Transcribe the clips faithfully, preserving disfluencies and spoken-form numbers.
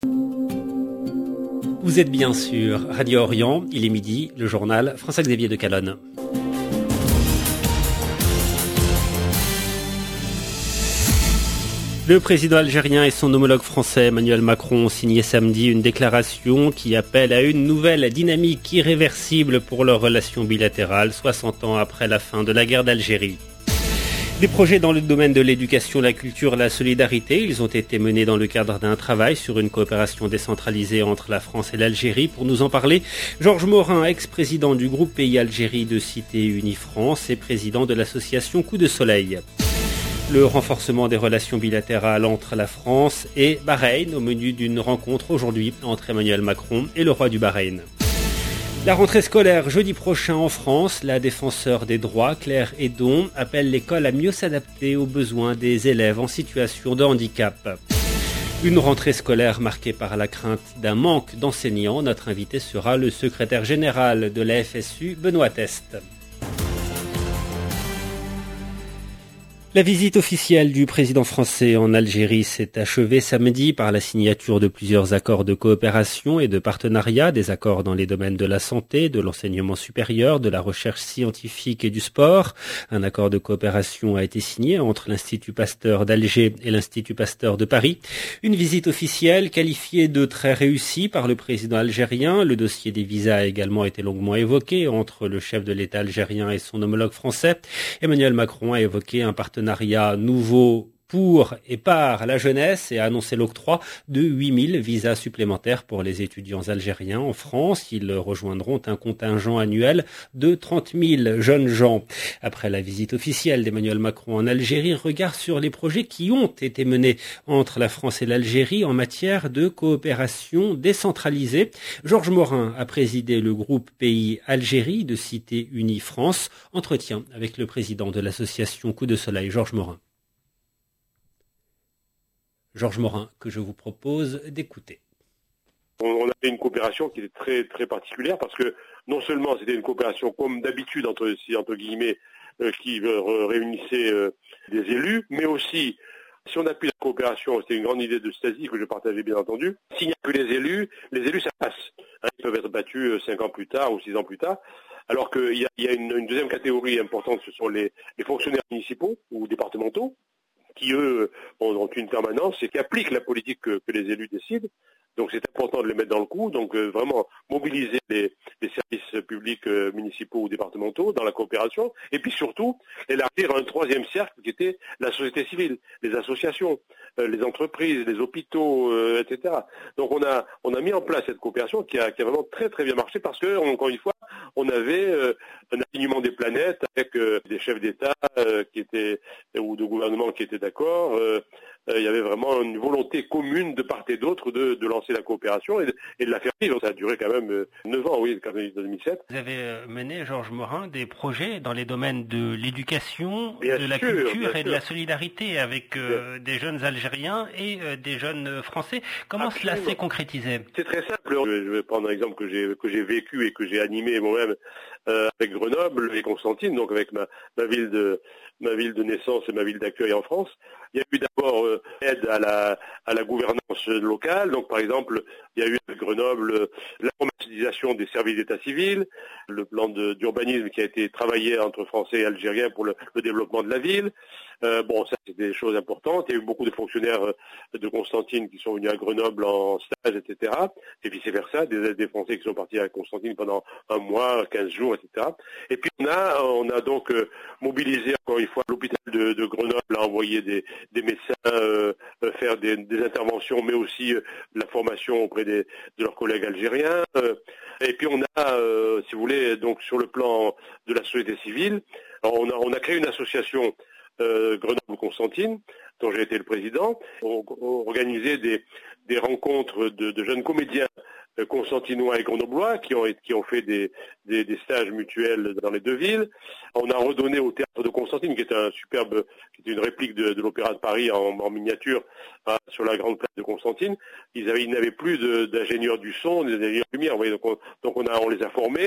Vous êtes bien sur Radio Orient, il est midi, le journal François-Xavier de Calonne. Le président algérien et son homologue français Emmanuel Macron ont signé samedi une déclaration qui appelle à une nouvelle dynamique irréversible pour leurs relations bilatérales, soixante ans après la fin de la guerre d'Algérie. Des projets dans le domaine de l'éducation, la culture, la solidarité, ils ont été menés dans le cadre d'un travail sur une coopération décentralisée entre la France et l'Algérie. Pour nous en parler, Georges Morin, ex-président du groupe Pays Algérie de Cité Unie France et président de l'association Coup de Soleil. Le renforcement des relations bilatérales entre la France et Bahreïn au menu d'une rencontre aujourd'hui entre Emmanuel Macron et le roi du Bahreïn. La rentrée scolaire jeudi prochain en France, la défenseure des droits, Claire Hédon, appelle l'école à mieux s'adapter aux besoins des élèves en situation de handicap. Une rentrée scolaire marquée par la crainte d'un manque d'enseignants. Notre invité sera le secrétaire général de la F S U, Benoît Test. La visite officielle du président français en Algérie s'est achevée samedi par la signature de plusieurs accords de coopération et de partenariat, des accords dans les domaines de la santé, de l'enseignement supérieur, de la recherche scientifique et du sport. Un accord de coopération a été signé entre l'Institut Pasteur d'Alger et l'Institut Pasteur de Paris. Une visite officielle qualifiée de très réussie par le président algérien. Le dossier des visas a également été longuement évoqué entre le chef de l'État algérien et son homologue français. Emmanuel Macron a évoqué un partenariat partenariat nouveau pour et par la jeunesse et a annoncé l'octroi de huit mille visas supplémentaires pour les étudiants algériens en France. Ils rejoindront un contingent annuel de trente mille jeunes gens. Après la visite officielle d'Emmanuel Macron en Algérie, regard sur les projets qui ont été menés entre la France et l'Algérie en matière de coopération décentralisée. Georges Morin a présidé le groupe Pays Algérie de Cité Unie France. Entretien avec le président de l'association Coup de Soleil, Georges Morin. Georges Morin, que je vous propose d'écouter. On a fait une coopération qui est très très particulière parce que non seulement c'était une coopération comme d'habitude entre, entre guillemets euh, qui euh, réunissait euh, des élus, mais aussi si on appuie la coopération, c'était une grande idée de Stasi que je partageais bien entendu. S'il n'y a que les élus, les élus ça passe. Hein, ils peuvent être battus cinq ans plus tard ou six ans plus tard. Alors qu'il y a, il y a une, une deuxième catégorie importante, ce sont les, les fonctionnaires municipaux ou départementaux, qui eux ont une permanence et qui appliquent la politique que, que les élus décident. Donc c'est important de les mettre dans le coup, donc euh, vraiment mobiliser les, les services publics euh, municipaux ou départementaux dans la coopération, et puis surtout élargir un troisième cercle qui était la société civile, les associations, euh, les entreprises, les hôpitaux, euh, et cetera. Donc on a on a mis en place cette coopération qui a, qui a vraiment très très bien marché parce que encore une fois on avait euh, un alignement des planètes avec euh, des chefs d'État euh, qui étaient ou de gouvernement qui étaient d'accord. Euh, euh, il y avait vraiment une volonté commune de part et d'autre de, de lancer la coopération et de, et de la faire vivre. Ça a duré quand même euh, neuf ans, oui, en deux mille sept. Vous avez mené, Georges Morin, des projets dans les domaines de l'éducation, bien de la sûr, culture et sûr. de la solidarité avec euh, des jeunes Algériens et euh, des jeunes Français. Comment Absolument. Cela s'est concrétisé? C'est très simple. Je vais prendre un exemple que j'ai que j'ai vécu et que j'ai animé moi-même euh, avec Grenoble et Constantine, donc avec ma, ma ville de ma ville de naissance et ma ville d'accueil en France. Il y a eu d'abord euh, aide à la à la gouvernance locale. Donc par exemple, il y a eu à Grenoble euh, l'informatisation des services d'état civil, le plan de, d'urbanisme qui a été travaillé entre Français et Algériens pour le, le développement de la ville. Euh, bon, ça c'est des choses importantes. Il y a eu beaucoup de fonctionnaires euh, de Constantine qui sont venus à Grenoble en stage, et cetera. Et vice versa, des, des Français qui sont partis à Constantine pendant un mois, quinze jours, et cetera. Et puis on a on a donc euh, mobilisé encore une fois l'hôpital de, de Grenoble a envoyé des, des médecins euh, faire des, des interventions, mais aussi euh, la formation auprès des, de leurs collègues algériens. Euh, et puis on a, euh, si vous voulez, donc sur le plan de la société civile, on a on a créé une association euh, Grenoble-Constantine, dont j'ai été le président. On, on organisait des, des rencontres de, de jeunes comédiens constantinois et grenoblois qui ont, qui ont fait des, des, des stages mutuels dans les deux villes. On a redonné au théâtre de Constantine, qui est un superbe, qui est une réplique de, de l'Opéra de Paris en, en miniature, hein, sur la grande place de Constantine. Ils avaient, ils n'avaient plus de, d'ingénieurs du son, d'ingénieurs de lumière. Vous voyez, donc on, donc on a, on les a formés.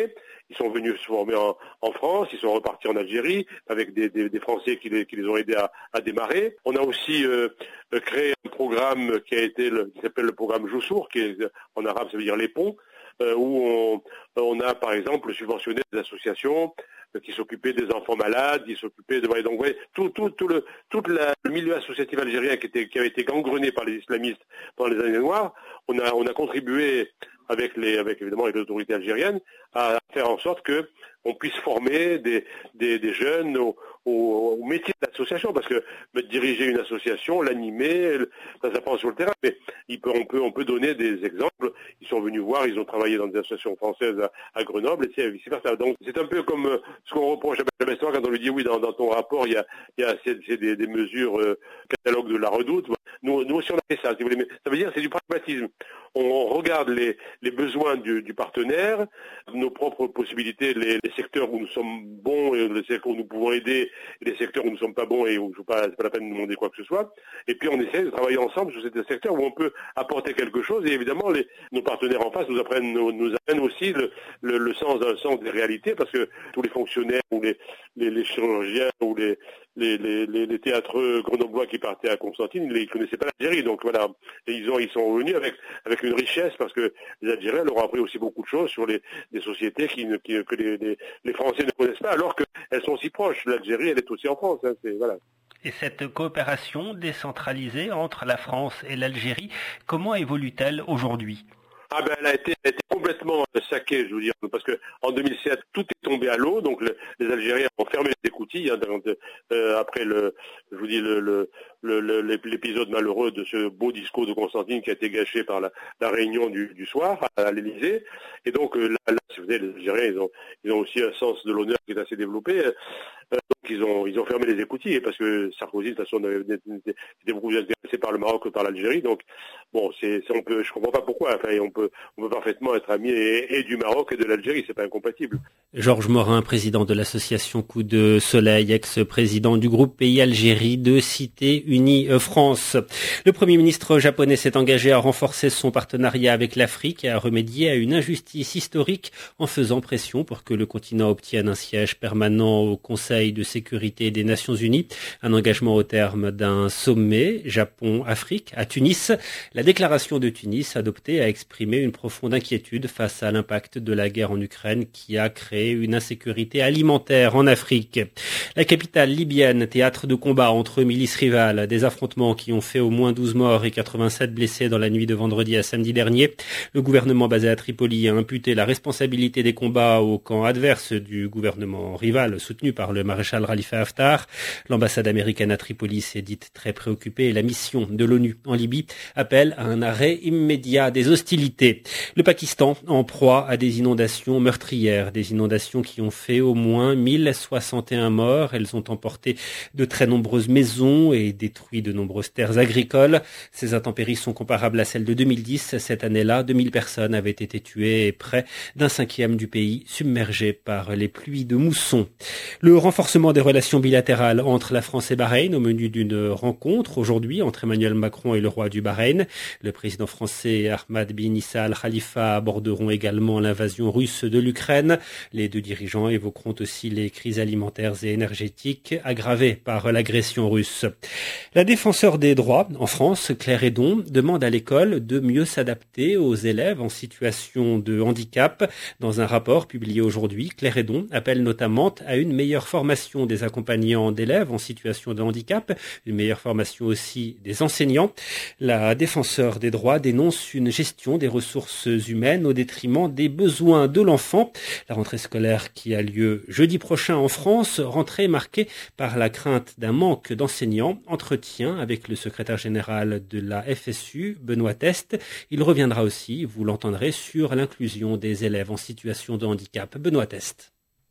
ils sont venus se former en, en France, ils sont repartis en Algérie avec des, des, des Français qui les, qui les ont aidés à, à démarrer. On a aussi euh, créé un programme qui a été le, qui s'appelle le programme Joussour, qui est en arabe ça veut dire les ponts, euh, où on, on a par exemple subventionné des associations qui s'occupaient des enfants malades, qui s'occupaient de donc ouais, tout tout tout le tout la, le milieu associatif algérien qui était qui avait été gangrené par les islamistes pendant les années noires, on a on a contribué avec les avec évidemment les autorités algériennes à faire en sorte que on puisse former des des, des jeunes au, au, au métier d'association, parce que diriger une association, l'animer, ça s'apprend sur le terrain, mais il peut, on peut on peut donner des exemples. Ils sont venus voir, ils ont travaillé dans des associations françaises à, à Grenoble, et vice versa. Donc c'est un peu comme ce qu'on reproche à Benjamin Stora quand on lui dit oui, dans, dans ton rapport il y a il y a c'est, c'est des, des mesures euh, catalogue de la Redoute. Nous nous aussi on a fait ça, si vous voulez, mais ça veut dire c'est du pragmatisme. On regarde les, les besoins du, du partenaire, nos propres possibilités, les, les secteurs où nous sommes bons et les secteurs où nous pouvons aider, et les secteurs où nous ne sommes pas bons et où ce n'est pas, pas la peine de nous demander quoi que ce soit. Et puis on essaie de travailler ensemble sur ces secteurs où on peut apporter quelque chose. Et évidemment, les, nos partenaires en face nous apprennent, nous, nous apprennent aussi le, le, le sens d'un sens des réalités, parce que tous les fonctionnaires ou les, les, les chirurgiens ou les, les, les, les, les théâtreux grenoblois qui partaient à Constantine, ils ne connaissaient pas l'Algérie. Donc voilà, et ils ont ils sont revenus avec avec une richesse, parce que les Algériens leur ont appris aussi beaucoup de choses sur les, les sociétés qui, qui, que les, les, les Français ne connaissent pas, alors qu'elles sont si proches. L'Algérie, elle est aussi en France. Hein, c'est, voilà. Et cette coopération décentralisée entre la France et l'Algérie, comment évolue-t-elle aujourd'hui ? Ah ben elle a été, elle a été complètement saquée, je veux dire, parce que en deux mille sept tout est tombé à l'eau, donc le, les Algériens ont fermé les écoutilles hein, euh, après le, je vous dis le, le, le, l'épisode malheureux de ce beau discours de Constantine qui a été gâché par la, la réunion du, du soir à, à l'Élysée. Et donc là, là, si vous savez, les Algériens ils ont, ils ont aussi un sens de l'honneur qui est assez développé. Euh, donc ils ont, ils ont fermé les écoutilles parce que Sarkozy de toute façon était beaucoup plus intéressé par le Maroc que par l'Algérie. Donc bon, c'est, c'est on peut, je comprends pas pourquoi. Enfin, on peut, on peut parfaitement être amis et, et du Maroc et de l'Algérie, c'est pas incompatible. Georges Morin, président de l'association Coup de Soleil, ex-président du groupe Pays Algérie de Cité Unie France. Le Premier ministre japonais s'est engagé à renforcer son partenariat avec l'Afrique et à remédier à une injustice historique en faisant pression pour que le continent obtienne un siège permanent au Conseil de sécurité des Nations Unies. Un engagement au terme d'un sommet Japon-Afrique à Tunis. La déclaration de Tunis adoptée a exprimé une profonde inquiétude face à l'impact de la guerre en Ukraine qui a créé une insécurité alimentaire en Afrique. La capitale libyenne, théâtre de combat entre milices rivales, des affrontements qui ont fait au moins douze morts et quatre-vingt-sept blessés dans la nuit de vendredi à samedi dernier. Le gouvernement basé à Tripoli a imputé la responsabilité des combats au camp adverse du gouvernement rival soutenu par le maréchal Khalifa Haftar. L'ambassade américaine à Tripoli s'est dite très préoccupée et la mission de l'ONU en Libye appelle à un arrêt immédiat des hostilités. Le Pakistan en proie à des inondations meurtrières, des inondations qui ont fait au moins mille soixante et un morts. Elles ont emporté de très nombreuses maisons et détruit de nombreuses terres agricoles. Ces intempéries sont comparables à celles de deux mille dix. Cette année-là, deux mille personnes avaient été tuées et près d'un cinquième du pays submergé par les pluies de mousson. Le renforcement des relations bilatérales entre la France et Bahreïn au menu d'une rencontre aujourd'hui entre Emmanuel Macron et le roi du Bahreïn. Le président français Ahmad bin Issa Al Khalifa aborderont également l'invasion russe de l'Ukraine. Les deux dirigeants évoqueront aussi les crises alimentaires et énergétiques aggravées par l'agression russe. La défenseure des droits en France, Claire Hédon, demande à l'école de mieux s'adapter aux élèves en situation de handicap. Dans un rapport publié aujourd'hui, Claire Hédon appelle notamment à une meilleure formation des accompagnants d'élèves en situation de handicap, une meilleure formation aussi des enseignants. La défenseure des droits dénonce une gestion des ressources humaines au détriment des besoins de l'enfant. La rentrée scolaire qui a lieu jeudi prochain en France, rentrée marquée par la crainte d'un manque d'enseignants. Entretien avec le secrétaire général de la F S U, Benoît Test. Il reviendra aussi, vous l'entendrez, sur l'inclusion des élèves en situation de handicap. Benoît Test.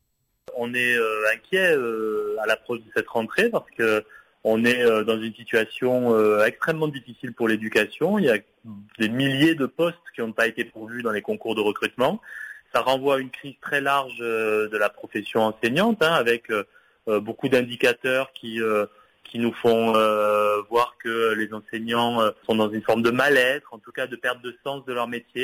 On est euh, inquiet euh, à l'approche de cette rentrée parce que on est euh, dans une situation euh, extrêmement difficile pour l'éducation. Il y a des milliers de postes qui n'ont pas été pourvus dans les concours de recrutement. Ça renvoie à une crise très large euh, de la profession enseignante, hein, avec euh, beaucoup d'indicateurs qui euh, qui nous font euh, voir que les enseignants euh, sont dans une forme de mal-être, en tout cas de perte de sens de leur métier.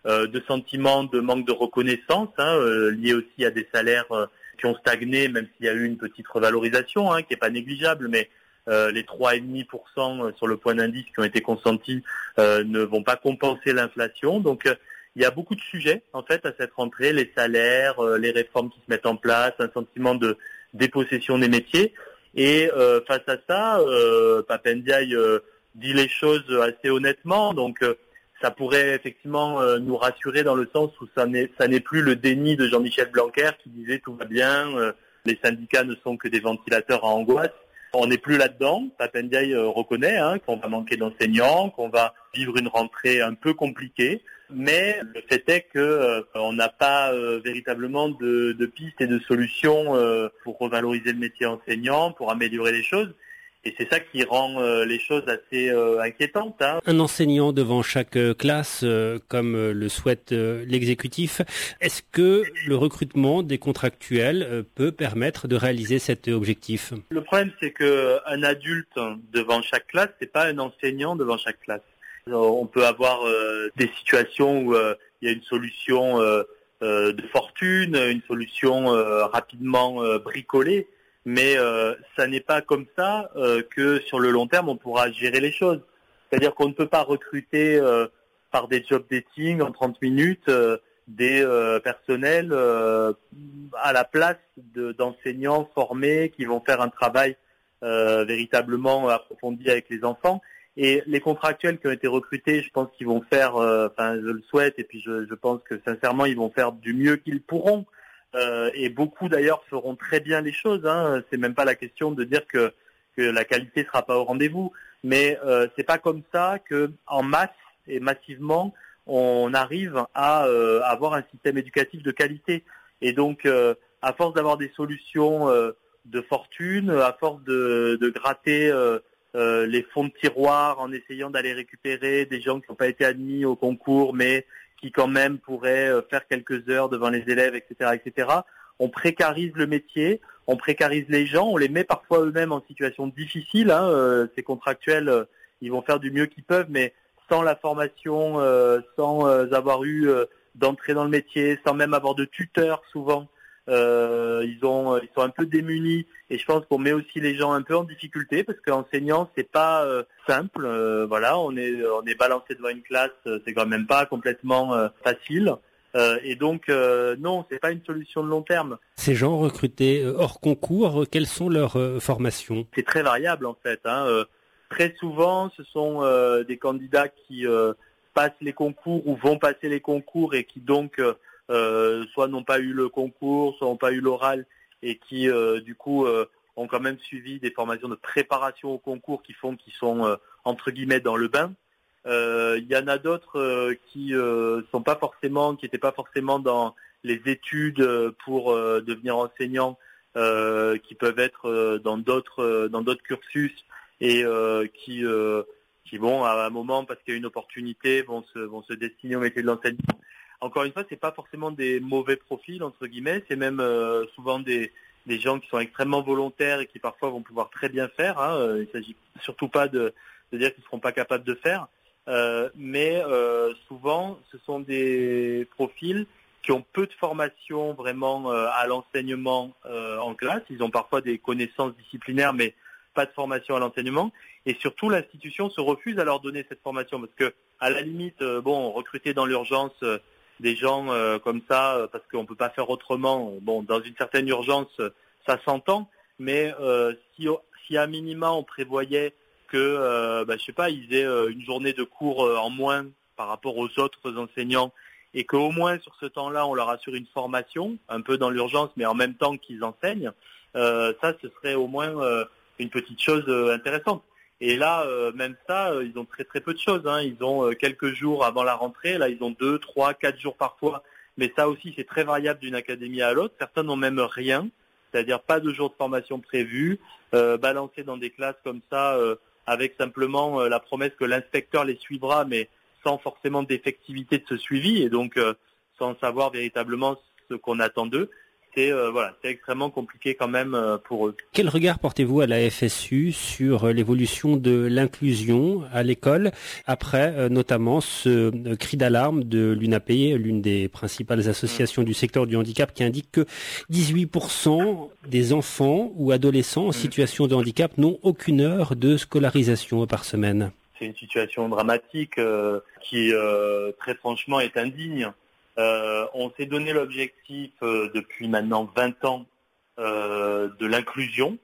euh, de sentiments de manque de reconnaissance, hein, euh, liés aussi à des salaires euh, qui ont stagné, même s'il y a eu une petite revalorisation, hein, qui n'est pas négligeable, mais euh, les trois virgule cinq pour cent sur le point d'indice qui ont été consentis euh, ne vont pas compenser l'inflation. Donc euh, il y a beaucoup de sujets en fait à cette rentrée, les salaires, euh, les réformes qui se mettent en place, un sentiment de dépossession des métiers. Et euh, face à ça, euh, Pape Ndiaye euh, dit les choses assez honnêtement, donc euh, ça pourrait effectivement euh, nous rassurer dans le sens où ça n'est, ça n'est plus le déni de Jean-Michel Blanquer qui disait tout va bien, euh, les syndicats ne sont que des ventilateurs à angoisse. On n'est plus là-dedans. Pape Ndiaye euh, reconnaît hein, qu'on va manquer d'enseignants, qu'on va vivre une rentrée un peu compliquée, mais le fait est que euh, on n'a pas euh, véritablement de, de pistes et de solutions euh, pour revaloriser le métier enseignant, pour améliorer les choses. Et c'est ça qui rend euh, les choses assez euh, inquiétantes. Hein. Un enseignant devant chaque classe, euh, comme euh, le souhaite euh, l'exécutif. Est-ce que le recrutement des contractuels euh, peut permettre de réaliser cet objectif ? Le problème, c'est que un adulte devant chaque classe, c'est pas un enseignant devant chaque classe. On peut avoir euh, des situations où euh, il y a une solution euh, euh, de fortune, une solution euh, rapidement euh, bricolée. Mais euh, ça n'est pas comme ça euh, que sur le long terme on pourra gérer les choses. C'est-à-dire qu'on ne peut pas recruter euh, par des job dating en trente minutes euh, des euh, personnels euh, à la place de, d'enseignants formés qui vont faire un travail euh, véritablement approfondi avec les enfants. Et les contractuels qui ont été recrutés, je pense qu'ils vont faire, euh, enfin je le souhaite et puis je, je pense que sincèrement ils vont faire du mieux qu'ils pourront. Euh, et beaucoup d'ailleurs feront très bien les choses. Hein. C'est même pas la question de dire que, que la qualité sera pas au rendez-vous, mais euh, c'est pas comme ça que en masse et massivement on arrive à euh, avoir un système éducatif de qualité. Et donc euh, à force d'avoir des solutions euh, de fortune, à force de, de gratter euh, euh, les fonds de tiroir en essayant d'aller récupérer des gens qui n'ont pas été admis au concours, mais qui quand même pourraient faire quelques heures devant les élèves, et cetera, et cetera. On précarise le métier, on précarise les gens, on les met parfois eux-mêmes en situation difficile. Hein. Euh, ces contractuels, euh, ils vont faire du mieux qu'ils peuvent, mais sans la formation, euh, sans euh, avoir eu euh, d'entrée dans le métier, sans même avoir de tuteur souvent, euh, ils ont, ils sont un peu démunis. Et je pense qu'on met aussi les gens un peu en difficulté parce qu'enseignant, c'est pas euh, simple. Euh, voilà, on est, on est balancé devant une classe, c'est quand même pas complètement euh, facile. Euh, et donc, euh, non, c'est pas une solution de long terme. Ces gens recrutés hors concours, quelles sont leurs euh, formations ? C'est très variable en fait. Hein. Euh, très souvent, ce sont euh, des candidats qui euh, passent les concours ou vont passer les concours et qui donc euh, euh, soit n'ont pas eu le concours, soit n'ont pas eu l'oral et qui euh, du coup euh, ont quand même suivi des formations de préparation au concours qui font qu'ils sont euh, entre guillemets dans le bain. Il euh, y en a d'autres euh, qui euh, sont pas forcément, qui n'étaient pas forcément dans les études pour euh, devenir enseignants, euh, qui peuvent être euh, dans d'autres euh, dans d'autres cursus et euh, qui euh, qui vont à un moment parce qu'il y a une opportunité vont se vont se destiner au métier de l'enseignement. Encore une fois, c'est pas forcément des mauvais profils entre guillemets, c'est même euh, souvent des des gens qui sont extrêmement volontaires et qui parfois vont pouvoir très bien faire. Hein. Il s'agit surtout pas de, de dire qu'ils seront pas capables de faire. Euh, mais euh, souvent, ce sont des profils qui ont peu de formation vraiment euh, à l'enseignement euh, en classe. Ils ont parfois des connaissances disciplinaires, mais pas de formation à l'enseignement. Et surtout, l'institution se refuse à leur donner cette formation parce que, à la limite, euh, bon, recruter dans l'urgence euh, des gens euh, comme ça euh, parce qu'on peut pas faire autrement. Bon, dans une certaine urgence, euh, ça s'entend. Mais euh, si, si à minima on prévoyait que, euh, bah, je sais pas, ils aient euh, une journée de cours euh, en moins par rapport aux autres enseignants et qu'au moins sur ce temps-là, on leur assure une formation, un peu dans l'urgence, mais en même temps qu'ils enseignent, euh, ça, ce serait au moins euh, une petite chose euh, intéressante. Et là, euh, même ça, euh, ils ont très très peu de choses. Hein. Ils ont euh, quelques jours avant la rentrée, là, ils ont deux, trois, quatre jours parfois. Mais ça aussi, c'est très variable d'une académie à l'autre. Certains n'ont même rien, c'est-à-dire pas de jours de formation prévus, euh, balancés dans des classes comme ça, euh, avec simplement euh, la promesse que l'inspecteur les suivra, mais sans forcément d'effectivité de ce suivi, et donc euh, sans savoir véritablement ce qu'on attend d'eux. c'est euh, voilà, c'est extrêmement compliqué quand même euh, pour eux. Quel regard portez-vous à la F S U sur l'évolution de l'inclusion à l'école après euh, notamment ce euh, cri d'alarme de l'U N A P, l'une des principales associations mmh. du secteur du handicap, qui indique que dix-huit pour cent des enfants ou adolescents en mmh. situation de handicap n'ont aucune heure de scolarisation par semaine? C'est une situation dramatique euh, qui euh, très franchement est indigne. Euh, on s'est donné l'objectif euh, depuis maintenant vingt ans euh, de l'inclusion,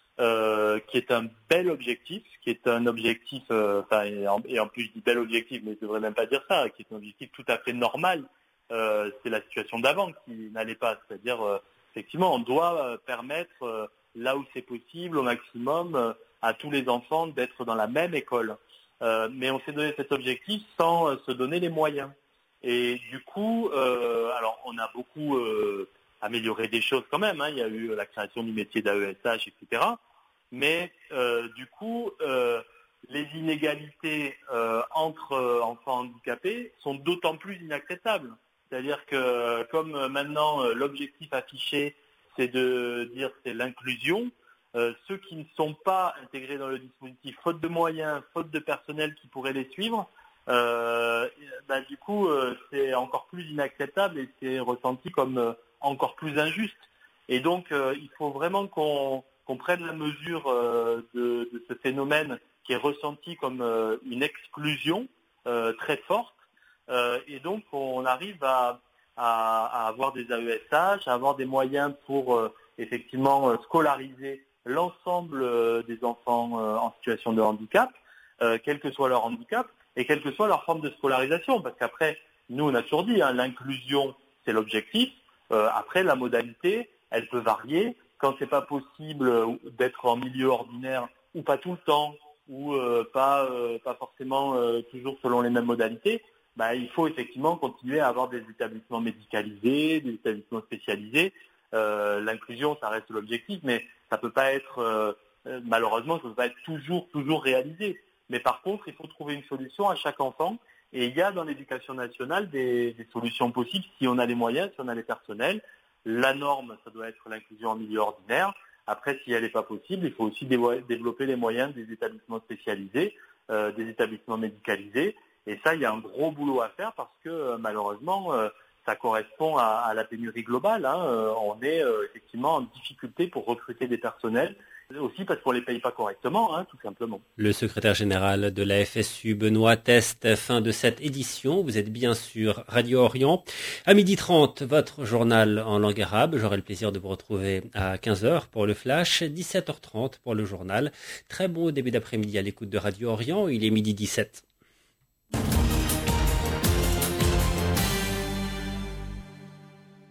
euh, qui est un bel objectif, qui est un objectif, euh, enfin, et, en, et en plus je dis bel objectif, mais je ne devrais même pas dire ça, qui est un objectif tout à fait normal. Euh, c'est la situation d'avant qui n'allait pas, c'est-à-dire euh, effectivement on doit euh, permettre euh, là où c'est possible au maximum euh, à tous les enfants d'être dans la même école. Euh, mais on s'est donné cet objectif sans euh, se donner les moyens. Et du coup, euh, alors on a beaucoup euh, amélioré des choses quand même, hein. Il y a eu la création du métier d'A E S H, et cetera. Mais euh, du coup, euh, les inégalités euh, entre euh, enfants handicapés sont d'autant plus inacceptables. C'est-à-dire que comme maintenant euh, l'objectif affiché, c'est de dire c'est l'inclusion, euh, ceux qui ne sont pas intégrés dans le dispositif, faute de moyens, faute de personnel qui pourrait les suivre, Euh, bah, du coup, euh, c'est encore plus inacceptable et c'est ressenti comme euh, encore plus injuste. Et donc, euh, il faut vraiment qu'on, qu'on prenne la mesure euh, de, de ce phénomène qui est ressenti comme euh, une exclusion euh, très forte. Euh, et donc, on arrive à, à, à avoir des A E S H, à avoir des moyens pour euh, effectivement scolariser l'ensemble euh, des enfants euh, en situation de handicap, euh, quel que soit leur handicap, et quelle que soit leur forme de scolarisation. Parce qu'après, nous, on a toujours dit, hein, l'inclusion, c'est l'objectif. Euh, après, la modalité, elle peut varier. Quand c'est pas possible d'être en milieu ordinaire, ou pas tout le temps, ou euh, pas, euh, pas forcément euh, toujours selon les mêmes modalités, bah, il faut effectivement continuer à avoir des établissements médicalisés, des établissements spécialisés. Euh, l'inclusion, ça reste l'objectif, mais ça peut pas être, euh, malheureusement, ça peut pas être toujours, toujours réalisé. Mais par contre, il faut trouver une solution à chaque enfant. Et il y a dans l'éducation nationale des, des solutions possibles si on a les moyens, si on a les personnels. La norme, ça doit être l'inclusion en milieu ordinaire. Après, si elle n'est pas possible, il faut aussi dé- développer les moyens des établissements spécialisés, euh, des établissements médicalisés. Et ça, il y a un gros boulot à faire parce que euh, malheureusement, euh, ça correspond à, à la pénurie globale. Hein. Euh, on est euh, effectivement en difficulté pour recruter des personnels. Aussi parce qu'on ne les paye pas correctement, hein, tout simplement. Le secrétaire général de la F S U, Benoît Test, fin de cette édition. Vous êtes bien sur Radio Orient. À midi trente, votre journal en langue arabe. J'aurai le plaisir de vous retrouver à quinze heures pour le flash, dix-sept heures trente pour le journal. Très bon début d'après-midi à l'écoute de Radio Orient. Il est midi dix-sept.